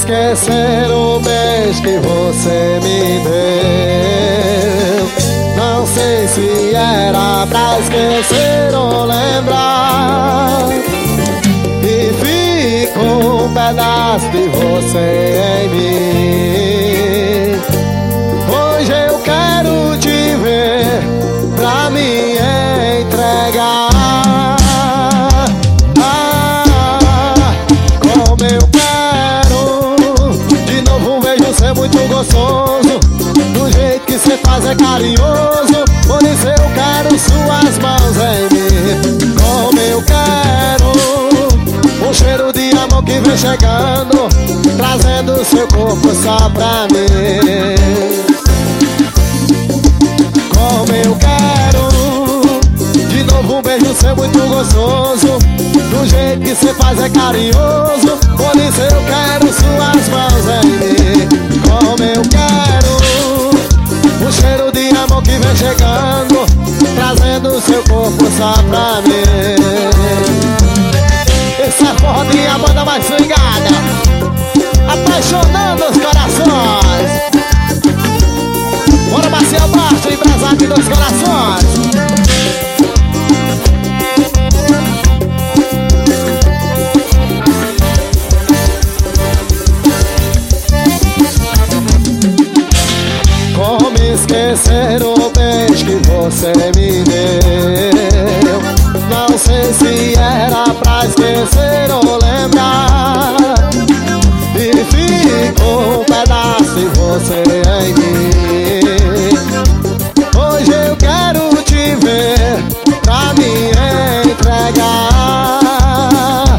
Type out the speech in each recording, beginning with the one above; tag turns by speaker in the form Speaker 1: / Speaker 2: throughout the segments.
Speaker 1: esquecer o beijo que você me deu. Não sei se era pra esquecer ou lembrar, e ficou um pedaço de você em mim. Hoje eu quero te ver pra me entregar. Como eu quero de novo um beijo ser muito gostoso, do jeito que cê faz é carinhoso. Por isso eu quero suas mãos em mim. Como eu quero um cheiro de amor que vem chegando, trazendo seu corpo só pra mim. Como eu quero de novo um beijo ser muito gostoso, do jeito que cê faz é carinhoso. Por isso eu quero suas mãos em mim. Como eu quero um cheiro de amor que vem chegando, trazendo seu corpo só pra mim. Essa é a banda mais swingada, apaixonando os corações. Bora, Marcelo Baixo, empresário dos corações. Como esquecer o beijo que você me deu? Não sei se era pra esquecer ou lembrar, e ficou um pedaço de você em mim. Hoje eu quero te ver pra me entregar.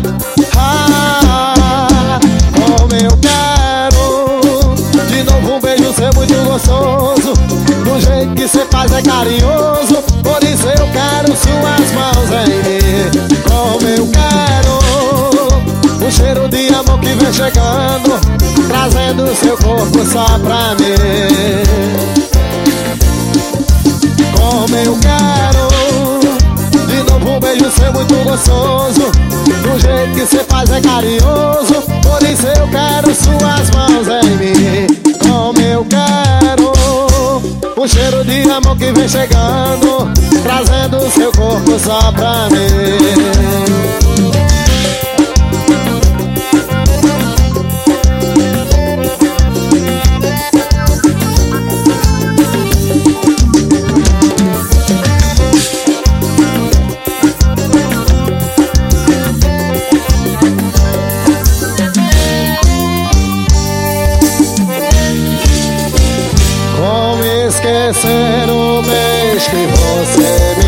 Speaker 1: Como eu quero de novo um beijo ser muito gostoso, do jeito que cê faz é carinhoso. Por isso eu quero suas mãos em mim. Como eu quero um cheiro de amor que vem chegando, trazendo seu corpo só pra mim. Como eu quero de novo um beijo ser muito gostoso, do jeito que cê faz é carinhoso. Por isso eu quero suas mãos em mim. Como eu quero um cheiro de amor que vem chegando, trazendo seu corpo só pra mim. Como esquecer o beijo que você me